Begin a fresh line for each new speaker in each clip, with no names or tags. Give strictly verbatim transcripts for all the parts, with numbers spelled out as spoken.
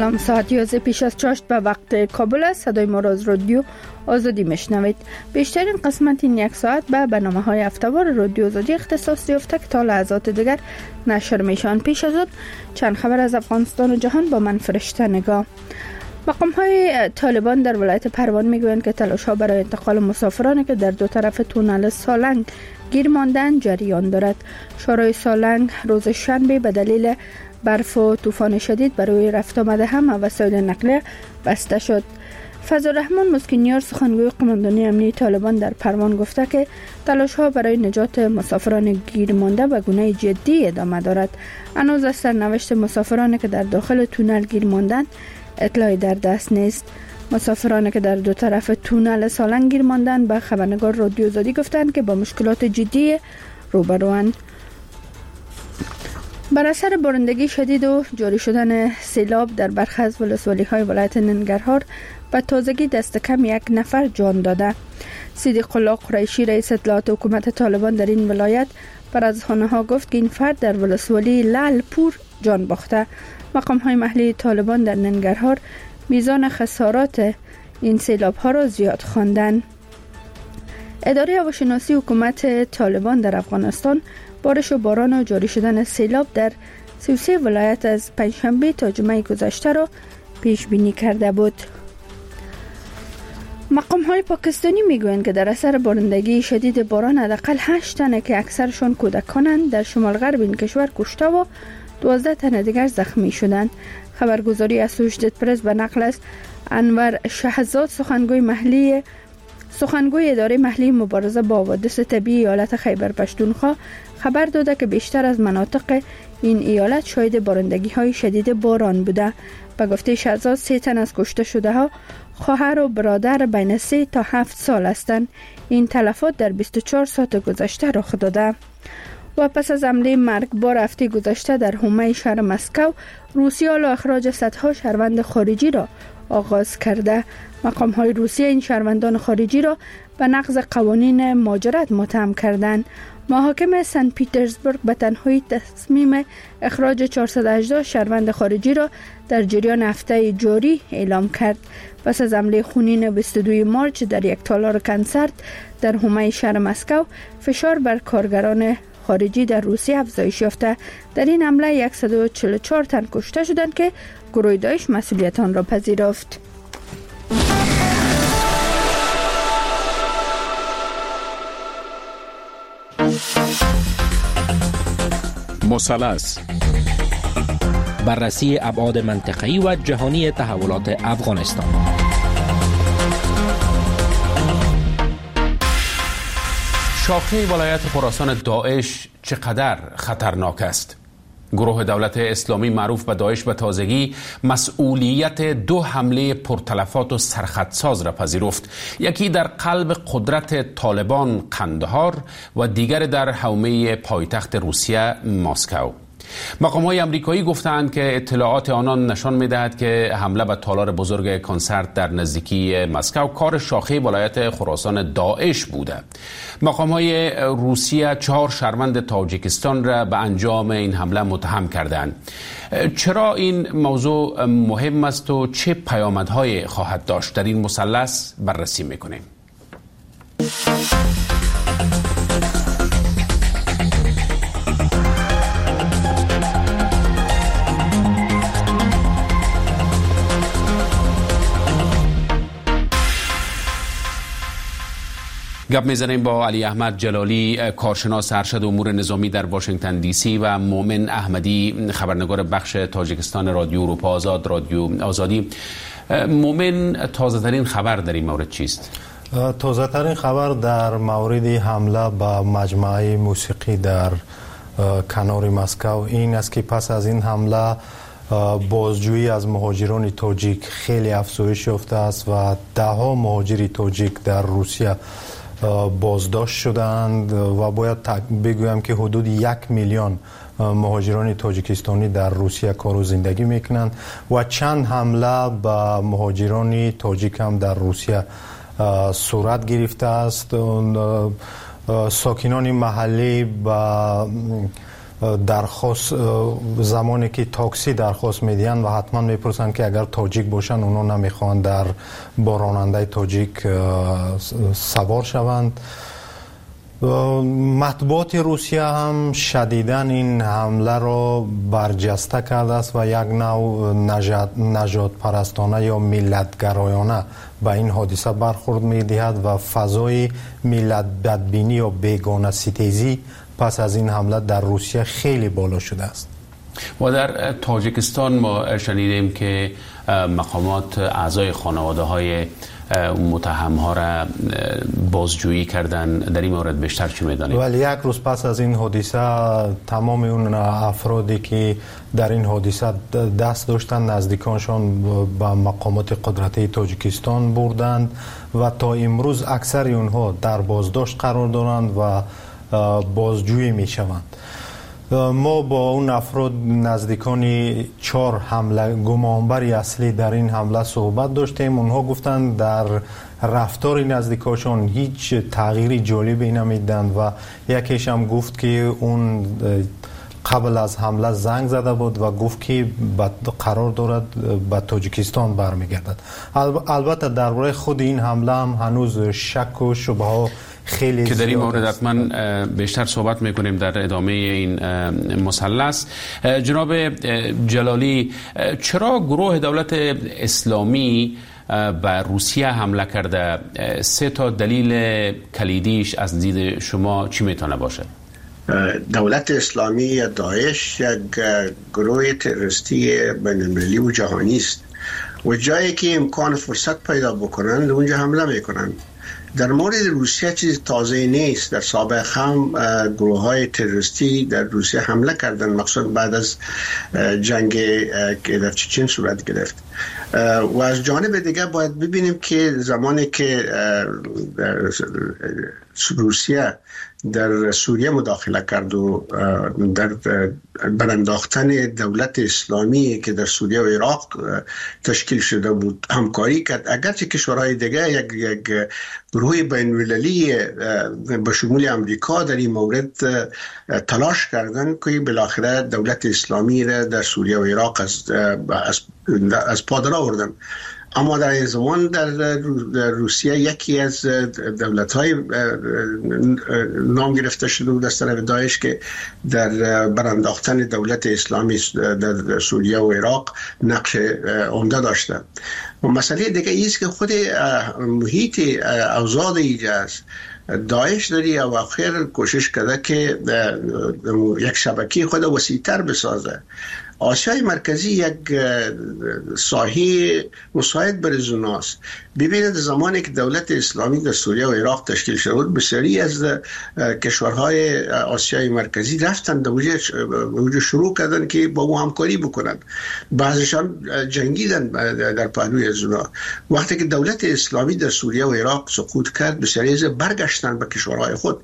سلام، ساعت یازده پیش از چاشت به وقت کابل است. صدای ما را از رادیو آزادی میشنوید. بیشترین قسمت این یک ساعت به برنامه های هفته‌وار رادیو آزادی اختصاص یافته که تا لحظات دیگر نشر میشن. پیش از آن چند خبر از افغانستان و جهان با من فرشته نگاه. مقام های طالبان در ولایت پروان میگویند که تلاش ها برای انتقال مسافرانی که در دو طرف تونل سالنگ گیر ماندن جریان دارد. شورای سالنگ روز شنبه به دلیل برف و طوفان شدید برای رفت آمده همه وسایل نقلیه بسته شد. فضلالرحمن مسکینیار سخنگوی قماندانی امنیتی طالبان در پروان گفته که تلاش ها برای نجات مسافران گیر مانده به گونه جدی ادامه دارد. هنوز از سرنوشت مسافرانی که در داخل تونل گیر ماندند اطلاعی در دست نیست. مسافرانی که در دو طرف تونل سالنگ گیر ماندند به خبرنگار رادیو آزادی گفتند که با مشکلات جدی روبروند. بر اثر بارندگی شدید و جاری شدن سیلاب در برخی از ولسوالی‌های ولایت ننگرهار به تازگی دست کم یک نفر جان داده. صدیق الله قریشی رئیس اطلاعات حکومت طالبان در این ولایت بر از خانه‌ها گفت که این فرد در ولسوالی لعلپور جان باخته. مقام‌های محلی طالبان در ننگرهار میزان خسارات این سیلاب‌ها را زیاد خواندند. اداره هواشناسی حکومت طالبان در افغانستان بارش و باران و جاری شدن سیلاب در سی و سه ولایت از پنجشنبه تا جمعه گذشته را پیش بینی کرده بود. مقام‌های پاکستانی میگویند که در اثر بارندگی شدید باران حداقل هشت تن که اکثرشان کودکانند در شمال غرب این کشور کشته و دوازده تن دیگر زخمی شدند. خبرگزاری اسوشیتد پرس به نقل از انور شهزاد سخنگوی محلی سخنگوی اداره محلی مبارزه با حوادث طبیعی ایالت خیبر پشتونخوا خبر داده که بیشتر از مناطق این ایالت شاهد بارندگی های شدید باران بوده. به گفته شهزاد سه تن از کشته شده ها خواهر و برادر بین سه تا هفت سال هستند. این تلفات در بیست و چهار ساعت گذشته رخ داده. و پس از حمله مرگبار هفته گذشته در حومه شهر مسکو، روسیه حالا اخراج صدها شهروند خارجی را آغاز کرده. مقام های روسیه این شهروندان خارجی را به نقض قوانین مهاجرت متهم کردند. محاکم سن پیترزبورگ به تنهایی تصمیم اخراج چهارصد و هجده شهروند خارجی را در جریان هفته جاری اعلام کرد. پس از حمله خونین بیست و دو مارچ در یک تالار کنسرت در حومه شهر مسکو، فشار بر کارگران خارجی در روسیه افزایش یافته. در این حمله صد و چهل و چهار تن کشته شدند که گروه داعش مسئولیت آن را پذیرفت.
مثلث
بررسی ابعاد منطقه‌ای و جهانی تحولات افغانستان.
شاخه ولایت خراسان داعش چقدر خطرناک است؟ گروه دولت اسلامی معروف به داعش به تازگی مسئولیت دو حمله پرتلفات و سرخطساز را پذیرفت. یکی در قلب قدرت طالبان قندهار و دیگر در حومه پایتخت روسیه مسکو. مقام‌های آمریکایی گفتند که اطلاعات آنان نشان می‌دهد که حمله به تالار بزرگ کنسرت در نزدیکی مسکو کار شاخه ولایت خراسان داعش بوده. مقام‌های روسیه چهار شهروند تاجیکستان را به انجام این حمله متهم کردند. چرا این موضوع مهم است و چه پیامدهای خواهد داشت؟ در این مثلث بررسی می‌کنیم. گپ میزنیم با علی احمد جلالی، کارشناس ارشد امور نظامی در واشنگتن دی سی و مومن احمدی، خبرنگار بخش تاجیکستان رادیو اروپا آزاد، رادیو آزادی. مومن، تازه ترین خبر در این مورد چیست؟
تازه ترین خبر در مورد حمله به مجمع موسیقی در کنار مسکو این است که پس از این حمله بازجویی از مهاجران تاجیک خیلی افزایش یافته است و ده ها مهاجر تاجیک در روسیه بازداشت شدند و باید بگویم که حدود یک میلیون مهاجران تاجیکستانی در روسیه کار و زندگی میکنند و چند حمله به مهاجران تاجیک هم در روسیه صورت گرفته است. ساکنان محلی با درخواست زمانی که تاکسی درخواست میدین و حتما میپرسن که اگر تاجیک باشن اونا نمیخوان در با راننده تاجیک سوار شوند. مطبوعات روسیه هم شدیداً این حمله را برجسته کرده است و یک نوع نژاد پرستانه یا ملت‌گرایانه به این حادثه برخورد می‌دهد و فضای ملت بدبینی یا بیگانه ستیزی پس از این حمله در روسیه خیلی بالا شده است.
و در تاجیکستان ما شنیدیم که مقامات اعضای خانواده های متهم ها را بازجویی کردن. در این مورد بیشتر چی میدانید؟
ولی یک روز پس از این حادثه تمام اون افرادی که در این حادثه دست داشتن نزدیکانشان به مقامات قدرتی تاجیکستان بردند و تا امروز اکثر اونها در بازداشت قرار دارند و بازجویی می شوند. ما با اون افراد نزدیکانی چهار حمله گمانبری اصلی در این حمله صحبت داشتیم. اونها گفتند در رفتار نزدیکاشون هیچ تغییری جالبی نمیدند و یکیش هم گفت که اون قبل از حمله زنگ زده بود و گفت که قرار دارد به تاجیکستان برمیگردد. البته درباره خود این حمله هم هنوز شک و شبهه ها خیلی
که در این مورد حتما بیشتر صحبت میکنیم در ادامه این مثلث. جناب جلالی، چرا گروه دولت اسلامی به روسیه حمله کرده؟ سه تا دلیل کلیدیش از دید شما چی میتونه باشه؟
دولت اسلامی یا داعش یک گروه تروریستی بین‌المللی و جهانی است و جایی که امکان فرصت پیدا بکنن اونجا حمله میکنن. در مورد روسیه چیز تازه نیست. در سابق هم گروه های تروریستی در روسیه حمله کردن، مخصوصا بعد از جنگ که در چچن صورت گرفت. و از جانب دیگه باید ببینیم که زمانی که روسیه در سوریه مداخله کرد و در برانداختن دولت اسلامی که در سوریه و عراق تشکیل شده بود همکاری کرد، اگرچه کشورهای دیگه یک یک گروه بین‌المللی به شمول امریکا در این مورد تلاش کردن که بالاخره دولت اسلامی را در سوریه و عراق از از, از پا در آوردن. اما در این زمان در روسیه یکی از دولت‌های نام گرفته شده بود از طرف داعش که در برانداختن دولت اسلامی در سوریه و عراق نقش عمده داشته. و مسئله دیگه ایست که خود محیط اوضاع اینجا است. داعش در این اواخر کوشش کرده که یک شبکه خود وسیع‌تر بسازه. آسیای مرکزی یک ساحه مساعد برای زوناست. ببینید زمانی که دولت اسلامی در سوریه و عراق تشکیل شد بود، بسیاری از کشورهای آسیای مرکزی رفتن در وجه شروع کردن که با او همکاری بکنن. بعضیشان جنگیدن در پهلوی زونا. وقتی که دولت اسلامی در سوریه و عراق سقوط کرد، بسیاری از برگشتن به کشورهای خود.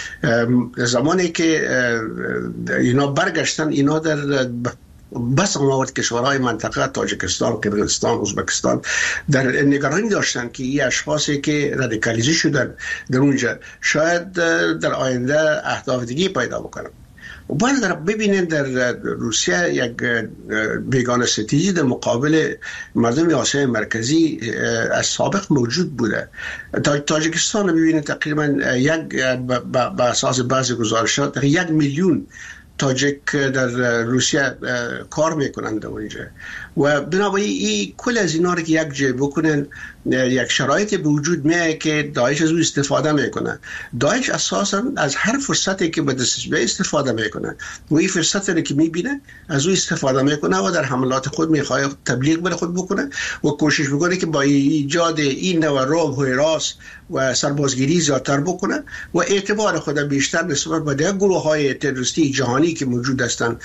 زمانی که اینا برگشتن، اینا در بس آمد کشورهای منطقه تاجیکستان، قرقیزستان، ازبکستان در نگرانی داشتن که این اشخاصی که رادیکالیزه شدن در اونجا شاید در آینده اهداف دیگه پیدا بکنن. و باید در ببینید در روسیه یک بیگانه ستیزی در مقابل مردم آسیای مرکزی از سابق موجود بوده. تاجیکستان ببینید تقریبا یک به اساس بعضی گزارشات یک میلیون تاجیک در روسیه کار میکنند در اونجا و بنابراین این کل از اینا رو که یک جای بکنن یک شرایط به وجود میاد که داعش از او استفاده میکنه. داعش اساسا از هر فرصتی که به دستش بیاد استفاده میکنه و این فرصتی رو که میبینه از او استفاده میکنه و در حملات خود میخواد تبلیغ بر خود بکنه و کوشش میکنه که با ایجاد این نوع رعب و هراس و سربازگیری زیادتر بکنه و اعتبار خود بیشتر نسبت به دیگر گروه های تروریستی جهانی که موجود هستند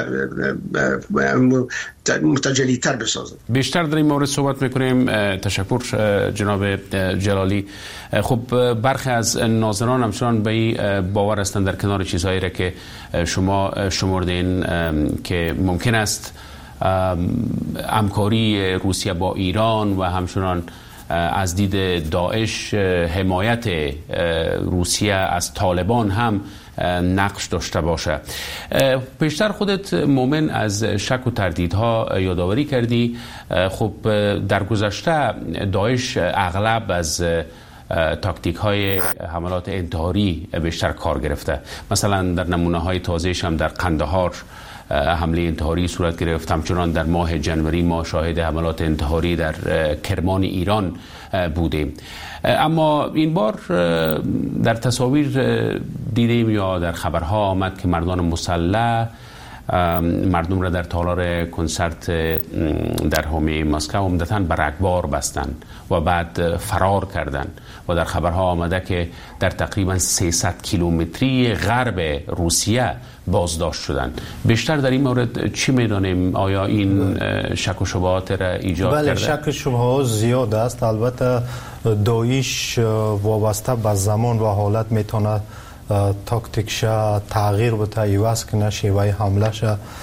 متجلی تر بسازن.
بیشتر در این مورد صحبت میکنیم. تشکر جناب جلالی. خب برخی از ناظران همچنان به این باور هستند در کنار چیزهایی را که شما شمردین که ممکن است همکاری روسیه با ایران و همچنان از دید داعش حمایت روسیه از طالبان هم نقش داشته باشه. پیشتر خودت مومن از شک و تردیدها یادآوری کردی. خب در گذشته داعش اغلب از تاکتیک های حملات انتحاری بیشتر کار گرفته. مثلا در نمونه های تازه‌اش هم در قندهار حمله انتحاری صورت گرفت. همچنان در ماه جنوری ما شاهد حملات انتحاری در کرمان ایران بودیم. اما این بار در تصاویر دیدیم یا در خبرها آمد که مردان مسلح مردم را در تالار کنسرت در حومه مسکو عمدتاً به رگبار بستند و بعد فرار کردند و در خبرها آمده که در تقریباً سیصد کیلومتری غرب روسیه بازداشت شدند. بیشتر در این مورد چی میدانیم؟ آیا این شک و شبهات را ایجاد
بله
کرده؟
شک و شبهات زیاد است. البته داعش وابسته به زمان و حالت میتونه تاکتیکش تغییر بده، عوض کنه شیوه حملهش.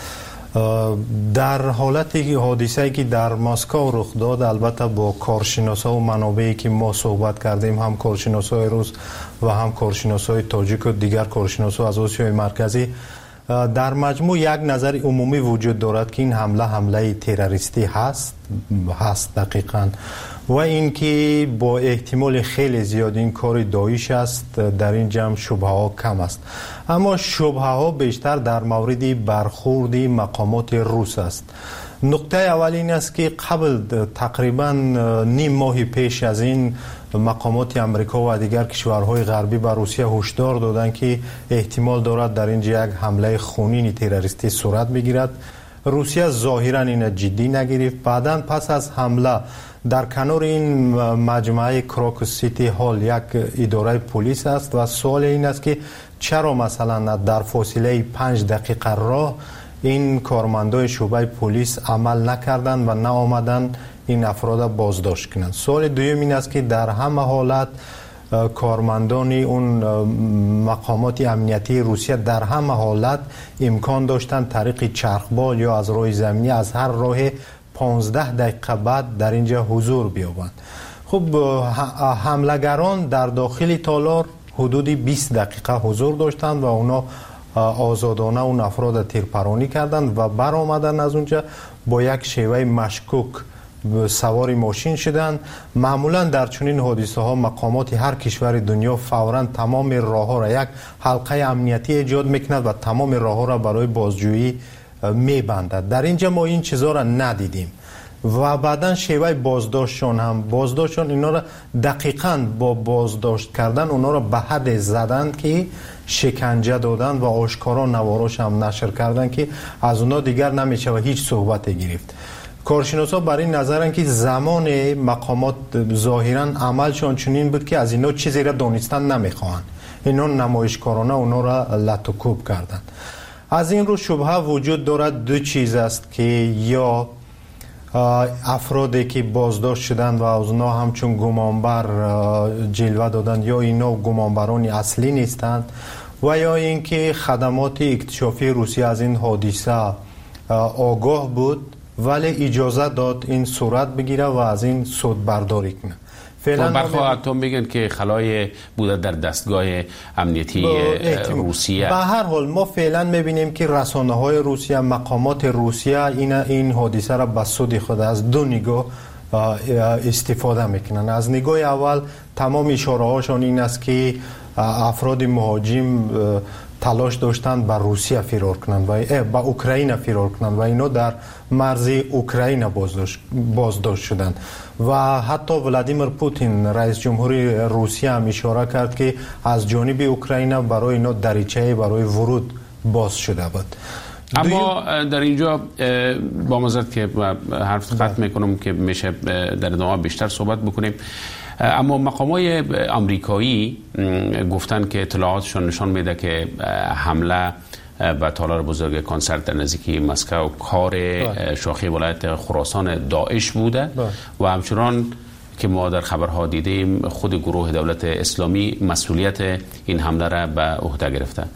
در حالت حادثه‌ای که در مسکو رخ داد، البته با کارشناسا و منابعی که ما صحبت کردیم، هم کارشناسای روس و هم کارشناسای تاجیک و دیگر کارشناسا از آسیای مرکزی، در مجموع یک نظر عمومی وجود دارد که این حمله حمله تروریستی هست هست دقیقاً، و اینکه با احتمال خیلی زیاد این کار داعش است. در این جمع شبهه ها کم است، اما شبهه ها بیشتر در مورد برخورد مقامات روس است. نقطه اول این است که قبل تقریبا نیم ماه پیش از این مقامات امریکا و دیگر کشورهای غربی به روسیه هشدار دادند که احتمال دارد در اینجا یک حمله خونین تروریستی صورت بگیرد. روسیه ظاهرا این جدی نگرفت. بعداً پس از حمله در کنار این مجمع کراکوس سیتی هال یک اداره پلیس است و سوال این است که چرا مثلا در فاصله پنج دقیقه راه این کارمندای شعبه پلیس عمل نکردند و نه آمدند این افراد بازداشت کنند. سوال دوم این است که در همه حالت کارمندان اون مقامات امنیتی روسیه در همه حالت امکان داشتند طریق چرخبال یا از راه زمینی از هر راه پانزده دقیقه بعد در اینجا حضور بیابند. خب حملگران در داخل تالار حدود بیست دقیقه حضور داشتند و اونا آزادانه اون افراد تیرپرانی کردند و برآمدن از اونجا با یک شیوه مشکوک سواری ماشین شدند. معمولا در چنین حادثه ها مقامات هر کشور دنیا فوراً تمام راه ها را یک حلقه امنیتی ایجاد میکند و تمام راه ها را برای بازجویی میبندد. در اینجا ما این چیزا را ندیدیم و بعداً شیوه بازداشتشون هم بازداشتشون اینا را دقیقاً با بازداشت کردن اونا را به حد زدن که شکنجه دادن و آشکارا نواراش هم نشر کردن که از اونا دیگر نمیشه و هیچ صحبت گرفت. کارشناسا بر این نظرن که زمان مقامات ظاهراً عملشون چنین بود که از اینا چیزی را دانستن نمیخوان، اینا نمایشکارانه اونا را لط و کوب کردن. از این رو شبهه وجود دارد. دو چیز است که یا افرادی که بازداشت شدند و از اونا همچون گمانبر جلوه دادند یا اینا گمانبران اصلی نیستند و یا اینکه خدمات اکتشافی روسیه از این حادثه آگاه بود ولی اجازه داد این صورت بگیره و از این سود برداری کنه.
فعلا برخواه اتم میگن که خلای بوده در دستگاه امنیتی روسیه.
به هر حال ما فعلا میبینیم که رسانه های روسیه، مقامات روسیه این این حادثه را به سود خود از دو نگاه استفاده میکنن. از نگاه اول تمام اشاره هاشون این است که افراد مهاجم تلاش داشتند به روسیه فرار کنند و به اوکراین فرار کنند و اینا در مرز اوکراین بازداشت بازداشت شدند و حتی ولادیمیر پوتین رئیس جمهوری روسیه هم اشاره کرد که از جانب اوکراین برای اینا دریچه برای ورود باز شده بود.
اما در اینجا با معذرت که حرف قطع میکنم که میشه در ادامه بیشتر صحبت بکنیم، اما مقامات آمریکایی گفتن که اطلاعاتشون نشان میده که حمله و تالار بزرگ کنسرت در نزدیکی مسکو کار شاخه ولایت خراسان داعش بوده و همچنان که ما در خبرها دیدیم خود گروه دولت اسلامی مسئولیت این حمله را به عهده گرفته.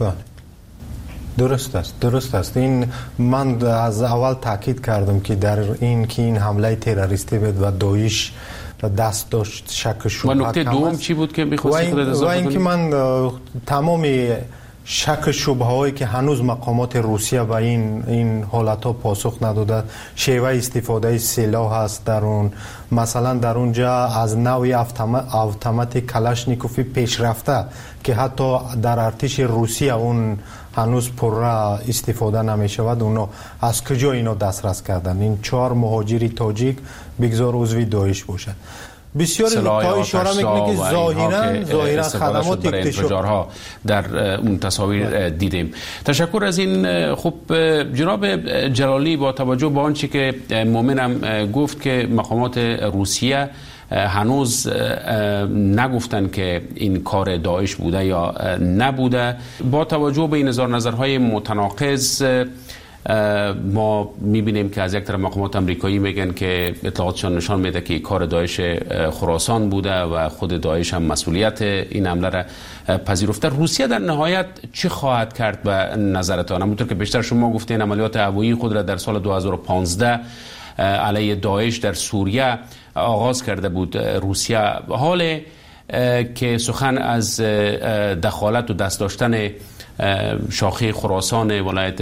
درست است درست است این من از اول تاکید کردم که در این که این حمله تروریستی بود و داعش دست داشت شک و شبهه.
و نکته دوم چی بود که می‌خواستی خودت اضافه کنی؟
و اینکه من تمامی شک شبهه هایی که هنوز مقامات روسیه به این این حالت ها پاسخ نداده، شیوه استفاده سلاح هست در اون، مثلا در اونجا از نوع اتومات کلاشنیکوف پیشرفته که حتی در ارتش روسیه اون هنوز پره استفاده نمی شود، اونا از کجا اینا دسترس کردن؟ این چهار مهاجری تاجیک بگذار عضوی داعش باشه. بسیاری نکته اشاره میکنه که ظاهرا ظاهرا خدمات
اکتشافها در اون تصاویر دیدیم. تشکر از این. خب جناب جلالی، با توجه به آنچه که مومنم گفت که مقامات روسیه هنوز نگفتن که این کار داعش بوده یا نبوده، با توجه به این اظهار نظرهای متناقض ما میبینیم که از یک طرف مقامات امریکایی میگن که اطلاعاتشان نشان میده که کار داعش خراسان بوده و خود داعش هم مسئولیت این حمله را پذیرفته. روسیه در نهایت چی خواهد کرد به نظرتان؟ همونطور که بیشتر شما گفتین عملیات هوایی خود را در سال دو هزار و پانزده علیه داعش در سوریه آغاز کرده بود روسیه. حال که سخن از دخالت و دست داشتن شاخه خراسان ولایت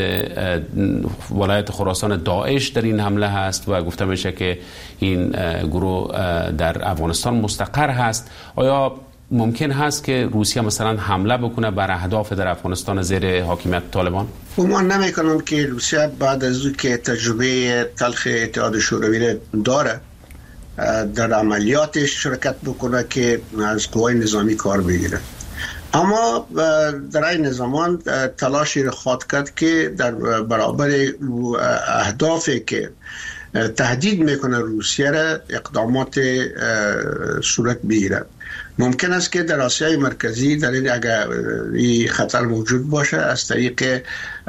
ولایت خراسان داعش در این حمله هست و گفته میشه که این گروه در افغانستان مستقر هست، آیا ممکن هست که روسیه مثلا حمله بکنه بر اهداف در افغانستان زیر حاکمیت طالبان؟
گمان نمیکنم که روسیه بعد از او که تجربه تلخ اتحاد شوروی داره در عملیاتش شرکت بکنه که از قوای نظامی کار بگیره. اما در این زمان تلاشی را خواهد کرد که در برابر اهدافی که تهدید میکنه روسیه را اقدامات صورت بگیره. ممکن است که در آسیای مرکزی در این اگر این خطر موجود باشه از طریق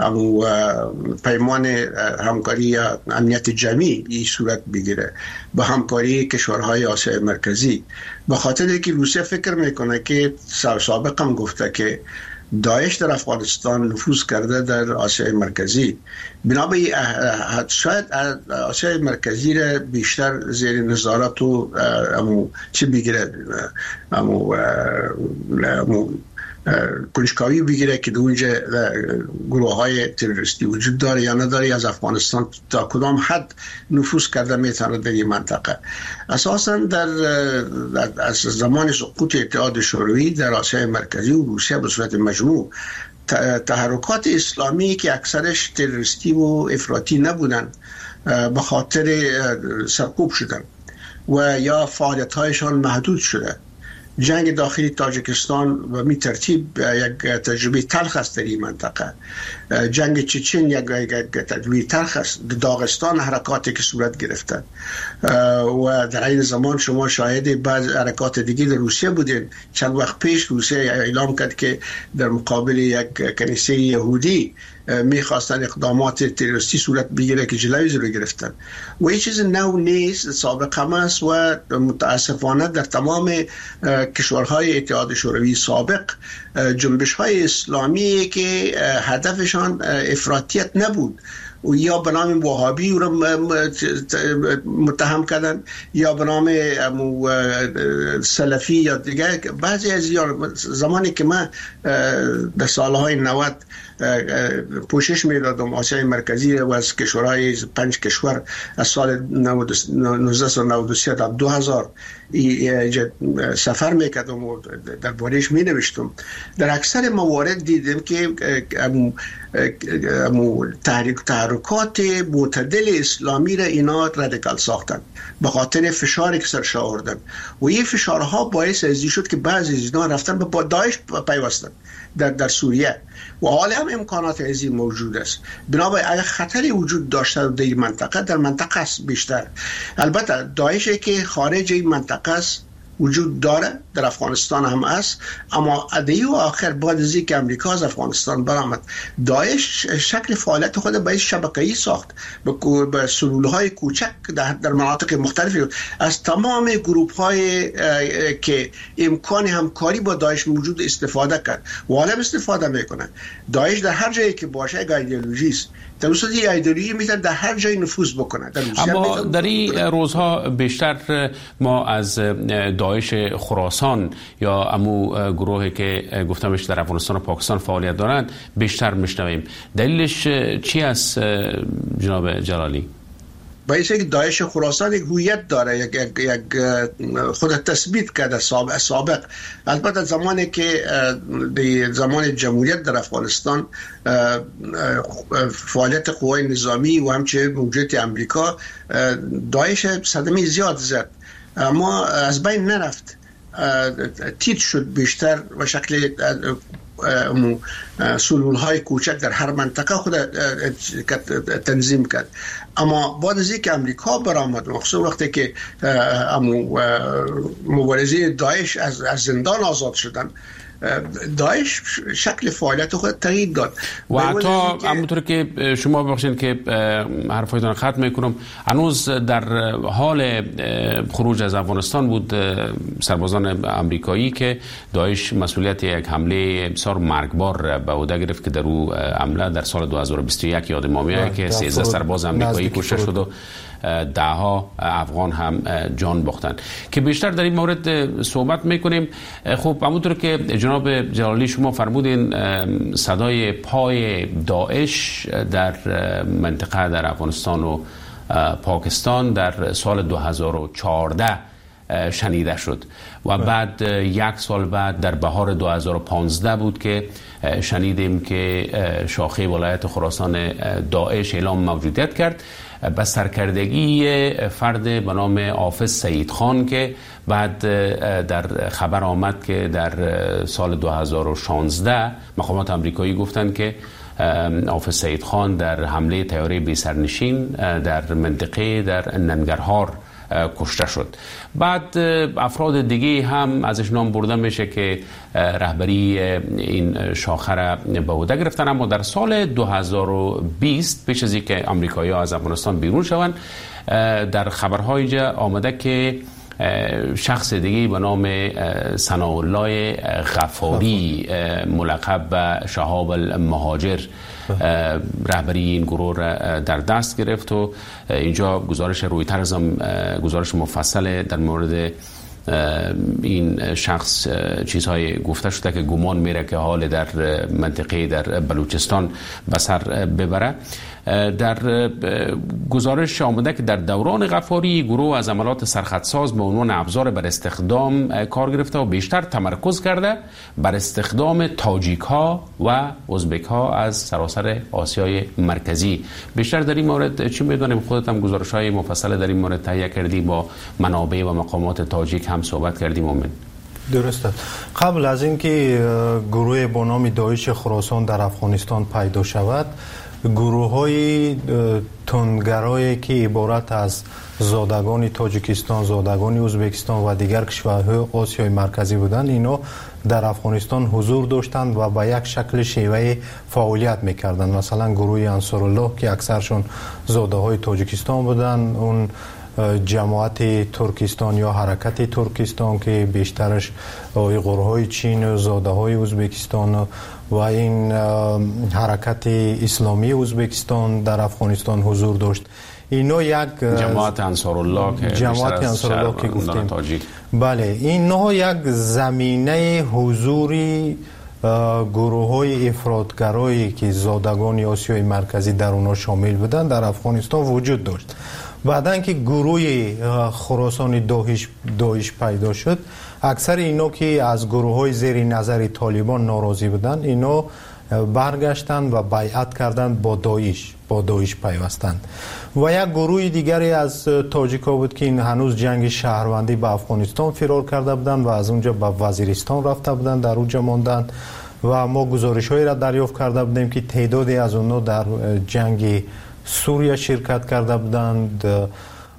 پیمان همکاری یا امنیت جمعی این صورت بگیره با همکاری کشورهای آسیای مرکزی، به خاطر که روسیه فکر میکنه که سابقا هم گفته که داعش در افغانستان نفوذ کرده در آسیای مرکزی، بنابراین شاید آسیای مرکزی را بیشتر زیر نظارت و امو چی بگیره امو امو کنشکاوی بگیره که اونجا گروه های تروریستی وجود داره یا نداره، از افغانستان تا کدام حد نفوذ کرده میتونه در این منطقه. اساسا در از زمان سقوط اتحاد شوروی در آسیای مرکزی و روسیه به صورت مجموع تحرکات اسلامی که اکثرش تروریستی و افراطی نبودن به خاطر سرکوب شدن و یا فعالیت هایشان محدود شده. جنگ داخلی تاجیکستان و می ترتیب یک تجربه تلخ است در این منطقه. جنگ چچن یک تجربه تلخ است. داغستان حرکاتی که صورت گرفته و در این زمان شما شاهد بعض حرکات دیگه در روسیه بودین. چند وقت پیش روسیه اعلام کرد که در مقابل یک کنیسه یهودی میخواستن اقدامات تروریستی صورت بگیره که جلوی رو گرفتن و این چیز نو نیست، سابق هم است و متاسفانه در تمام کشورهای اتحاد شوروی سابق جنبش های اسلامی که هدفشان افراطیت نبود و یا به نام وهابی رو متهم کردن یا به نام سلفی یا دیگه. بعضی از زمانی که من در سالهای نود پوشش میدادم آسیای مرکزی و از کشورهای پنج کشور از سال نوزده نود و سه تا دو هزار سفر میکردم و در بارش می نوشتم، در اکثر موارد دیدم که تحریک تحرکات معتدل اسلامی را اینا رادیکال ساختن به خاطر فشاری که سرش آوردن و این فشارها باعث ازی شد که بعضی از اینا رفتن به داعش پیوستن در در سوریه و حالا هم امکانات ازی موجود است. بنابراین اگر خطری وجود داشته در این منطقه در منطقه است بیشتر. البته داعشی که خارج این منطقه است وجود داره، در افغانستان هم است، اما ادعی و آخر بعد از اینکه امریکا از افغانستان برآمد، داعش شکل فعالیت خود به شبکه‌ای ساخت، به سلولهای کوچک در, در مناطق مختلفی از تمام گروه‌های که امکان همکاری با داعش موجود استفاده کرد و حالا استفاده میکنه. داعش در هر جایی که باشه یک ایدئولوژی است، در اصل این ایدئولوژی میتونه در هر جایی نفوذ بکنه. در
اما در این روزها بیشتر ما از داعش خراسان یا امو گروهی که گفتمش در افغانستان و پاکستان فعالیت دارند بیشتر میشنویم. دلیلش چی است جناب جلالی؟
باید که داعش خراسان یک هویت داره، یک, یک, یک خود تثبیت کرده سابق, سابق. البته زمانی که در زمان جمهوریت در افغانستان فعالیت قوای نظامی و همچنین موجودیت امریکا، داعش صدمه زیاد زد اما از بین نرفت، تیت شد بیشتر و شکل سلولهای کوچک در هر منطقه خود تنظیم کرد. اما بعد از اینکه امریکا برآمد، مخصوصا وقتی که مبارزین داعش از زندان آزاد شدن، داعش شکل فعالیت خود تغییر داد
و حتی همونطور که شما بخشین که حرفایتان ختم میکنم، هنوز در حال خروج از افغانستان بود سربازان امریکایی که داعش مسئولیت یک حمله بسیار مرگبار به عهده گرفت که در او حمله در سال دو هزار و بیست و یک یاد ما میاد که سیزده سرباز امریکایی کشته شد و ده ها افغان هم جان باختن که بیشتر در این مورد صحبت میکنیم. خب همونطور که جناب جلالی شما فرمودین، صدای پای داعش در منطقه در افغانستان و پاکستان در سال دو هزار و چهارده شنیده شد و بعد یک سال بعد در بهار دو هزار و پانزده بود که شنیدیم که شاخه ولایت خراسان داعش اعلام موجودیت کرد به سرکردگی فرد به نام حافظ سعید خان که بعد در خبر آمد که در سال دو هزار و شانزده مقامات امریکایی گفتند که حافظ سعید خان در حمله طیاره بی سرنشین در منطقه در ننگرهار کشته شد. بعد افراد دیگه هم ازش نام برده میشه که رهبری این شاخه را به عهده گرفتن، اما در سال دو هزار و بیست پیش از اینکه آمریکایی‌ها از افغانستان بیرون شوند، در خبرهای جا آمده که شخص دیگه به نام ثناءالله غفاری ملقب به شهاب المهاجر رهبری این گروه را در دست گرفت و اینجا گزارش رویترز هم گزارش مفصل در مورد این شخص چیزهای گفته شده که گمان میره که حال در منطقه در بلوچستان به سر ببره. در گزارش آمده که در دوران غفاری گروه از عملات سرخطساز به عنوان ابزار بر استخدام کار گرفته و بیشتر تمرکز کرده بر استخدام تاجیک ها و ازبک ها از سراسر آسیای مرکزی. بیشتر در این مورد چی میدونیم؟ خودت هم گزارش های مفصل در این مورد تهیه کردی، با منابع و مقامات تاجیک هم صحبت کردیم. مومن
درسته. قبل از اینکه گروه با نام داعش خراسان در افغانستان پیدا شود، گروه های تندگرایی که عبارت از زادگان تاجیکستان، زادگان ازبکستان و دیگر کشورهای آسیای مرکزی بودند، اینا در افغانستان حضور داشتند و به یک شکل شیوه فعالیت میکردند. مثلا گروه انصارالله که اکثرشون زاده های تاجیکستان بودند، اون جماعت ترکستان یا حرکت ترکستان که بیشترش گروه های چین و زاده های ازبکستان و این حرکت اسلامی ازبکستان در افغانستان حضور داشت. اینا یک
جماعت انصارالله که
جماعت انصارالله که گفتیم، بله، اینا یک زمینه حضوری گروه های افراطگرایی که زادگان آسیای مرکزی در اونا شامل بودن در افغانستان وجود داشت. بعدن که گروه خراسان داعش داعش پیدا شد، اکثر اینا که از گروه های زیر نظر طالبان ناراضی بودن، اینا برگشتند و بیعت کردند با داعش با داعش پیوستند. و یک گروه دیگری از تاجیکا بود که این هنوز جنگ شهروندی به افغانستان فرار کرده بودند و از اونجا به وزیرستان رفته بودند، در اونجا ماندند و ما گزارش هایی را دریافت کرده بودیم که تعدادی از اونها در جنگ سوریه شرکت کرده بودند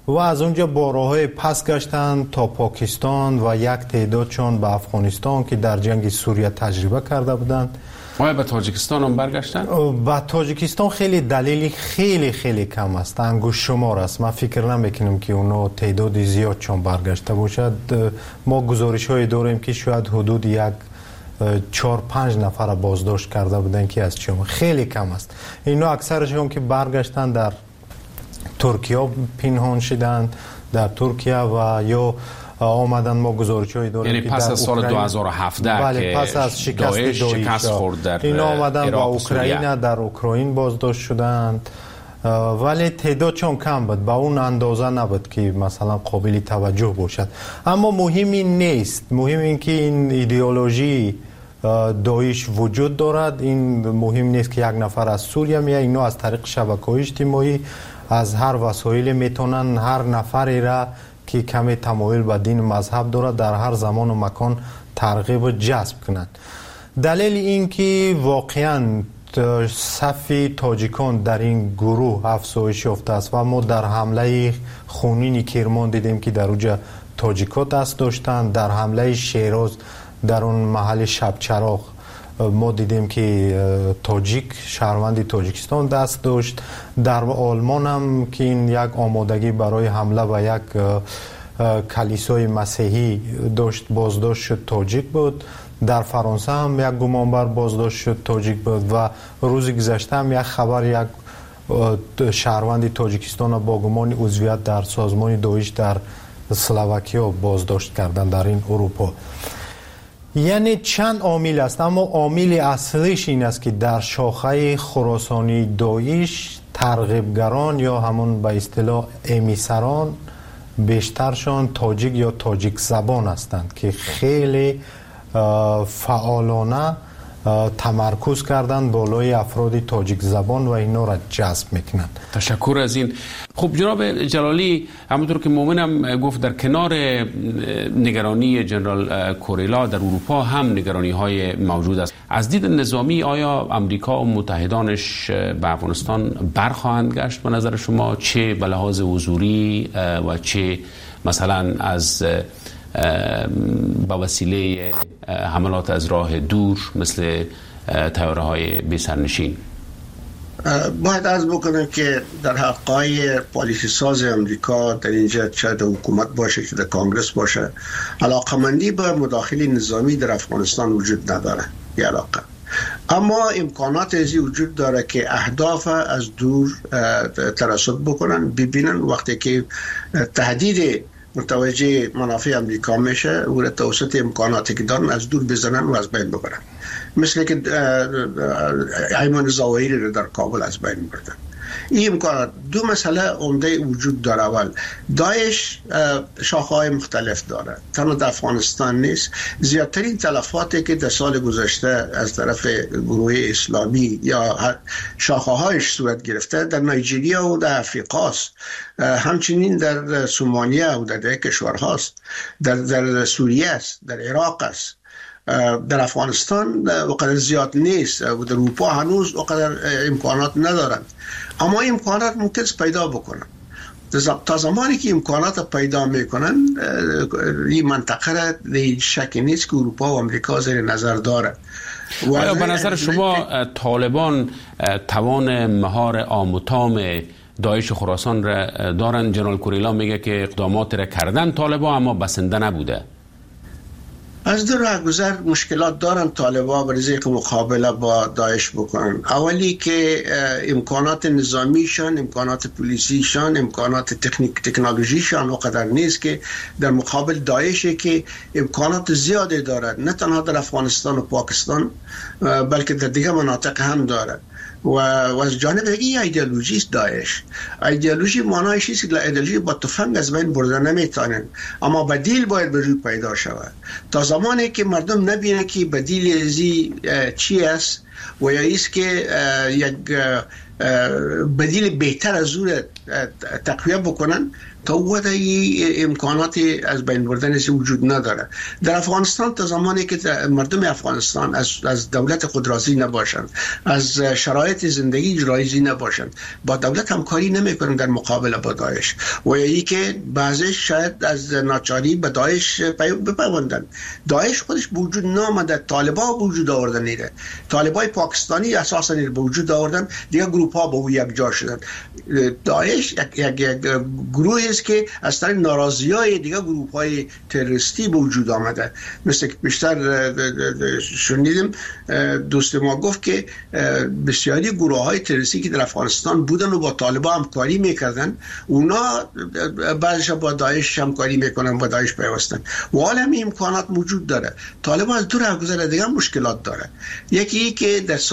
و از اونجا با راههای پس گشتند تا پاکستان و یک تعداد چون به افغانستان که در جنگ سوریه تجربه کرده بودند.
آیا به تاجیکستان هم برگشتن؟
به تاجیکستان خیلی دلیلی خیلی خیلی کم است، انگوش شمار است. من فکر نمیکنم که اونا تعداد زیاد چون برگشته باشد. ما گزارش های داریم که شاید حدود یک چهار پنج نفر بازداشت کرده بودن که از چون خیلی کم است. اینا اکثرشون که برگشتن در ترکیه پنهان شدند، در ترکیه و یا آمدن. ما گزارش‌هایی داریم
یعنی
که
پس
در
از سال
اوکراین...
دو هزار و هفده
بله،
که
پس از شکست
داعش
داعش
شکست خورد در
اینا آمدن با اوکراین، در اوکراین بازداشت شدند، ولی تعداد چون کم بود، با اون اندازه نبود که مثلا قابل توجه باشد. اما مهم این نیست، مهم این که این ایدئولوژی داعش وجود دارد. این مهم نیست که یک نفر از سوریه میاد، اینا از طریق شبکه‌های اجتماعی از هر وسایل میتونن هر نفری را که کمی تمایل به دین مذهب دارد در هر زمان و مکان ترغیب و جذب کنند. دلیل این که واقعا صف تاجیکان در این گروه افزایش یافته است و ما در حمله خونین کرمان دیدیم که در اونجا تاجیکا دست داشتند. در حمله شیراز در اون محل شب چراغ ما دیدیم که تاجیک شهروند تاجیکستان دست داشت. در آلمان هم که این یک آمادگی برای حمله و یک کلیسای مسیحی داشت، بازداشت شد تاجیک بود. در فرانسه هم یک گمانبر بازداشت شد تاجیک بود و روز گذشته هم یک خبر یک شهروند تاجیکستان با گمان عضویت در سازمان داعش در اسلواکیا بازداشت کردن در این اروپا. یعنی چند عامل است، اما عامل اصلیش این است که در شاخه خراسانی داعش ترغیبگران یا همون به اصطلاح امیسران بیشترشان تاجیک یا تاجیک زبان هستند که خیلی فعالانه تمرکز کردن بالای افراد تاجیک زبان و اینا را جذب میکنند.
تشکر از این. خب جناب جلالی، همونطور که مومنم گفت در کنار نگرانی جنرال کوریلا در اروپا هم نگرانی های موجود است. از دید نظامی آیا امریکا و متحدانش به افغانستان برخواهند گشت به نظر شما، چه به لحاظ حضوری و چه مثلا از با وسیله حملات از راه دور مثل طیاره های بی سرنشین؟
باید عرض بکنم که در حقای پالیسی ساز امریکا در اینجا چه در حکومت باشه که در کانگرس باشه علاقمندی به مداخله نظامی در افغانستان وجود نداره. یه علاقه، اما امکانات ازی وجود داره که اهداف از دور ترصد بکنن، ببینن وقتی که تهدید متوجه منافع امریکا میشه و توسط امکاناتی که دارن از دور بزنن و از بین ببرن، مثل که ایمان زواهری رو در کابل از بین بردن. این امکانات دو مسئله عمده وجود داره. اول، داعش شاخه‌های مختلف داره، تنها در افغانستان نیست. زیادترین تلفاتی که در سال گذشته از طرف گروه اسلامی یا شاخه‌هایش صورت گرفته در نایجریا و در افریقاست، همچنین در سومالیه و در دیگر کشورهاست، در در سوریه است، در عراق است. در افغانستان وقدر زیاد نیست و در اروپا هنوز وقدر امکانات ندارند، اما امکانات ممکن است پیدا بکنن. تا زمانی که امکانات پیدا میکنن این منطقه را دیگه شکی نیست که اروپا و امریکا زیر نظر داره.
آیا به نظر شما طالبان توان مهار آموتام داعش خراسان را دارن؟ جنرال کوریلا میگه که اقدامات را کردن طالبان اما بسنده نبوده.
از دو راه گذر مشکلات دارن طالبان برای اینکه مقابله با داعش بکنن. اولی که امکانات نظامیشان، امکانات پلیسیشان، امکانات تکنیک تکنولوژیشان وقدر نیست که در مقابل داعشی که امکانات زیادی دارد، نه تنها در افغانستان و پاکستان بلکه در دیگه مناطق هم دارد. و از جانب این ایدئولوژی است داعش. ایدئولوژی معنایش است که ایدئولوژی با تفنگ از بین بردن نمیتونن، اما بدیل باید به روی پیدا شود. تا زمانی که مردم نبینه که بدیل ازی چی است و یا است که یک بدیل بهتر از او تقویه بکنن، تا وقت امکانات از بین بردن وجود نداره. در افغانستان تا زمانی که مردم افغانستان از از دولت خود راضی نباشند، از شرایط زندگی راضی نباشند، با دولت همکاری نمیکنند در مقابل با داعش، و یا که بعضیش شاید از ناچاری به داعش بپیوندند. داعش خودش به وجود نامده، طالبان به وجود آوردن نیره، طالبای پاکستانی اساسا به وجود آوردن، دیگه گروه ها به او یک جا شدن. داعش یک یک, یک گروه است که از طریق ناراضی‌های دیگه گروه‌های تروریستی به وجود آمده. مثل که بیشتر شنیدیم دوست ما گفت که بسیاری گروه‌های تروریستی که در افغانستان بودن و با طالبان همکاری میکردن، اونا بعضیش با داعش همکاری میکنن، با داعش پیوستن و حالا همین امکانات موجود داره. طالبان از دو راه گذر دیگه مشکلات داره. یکی که در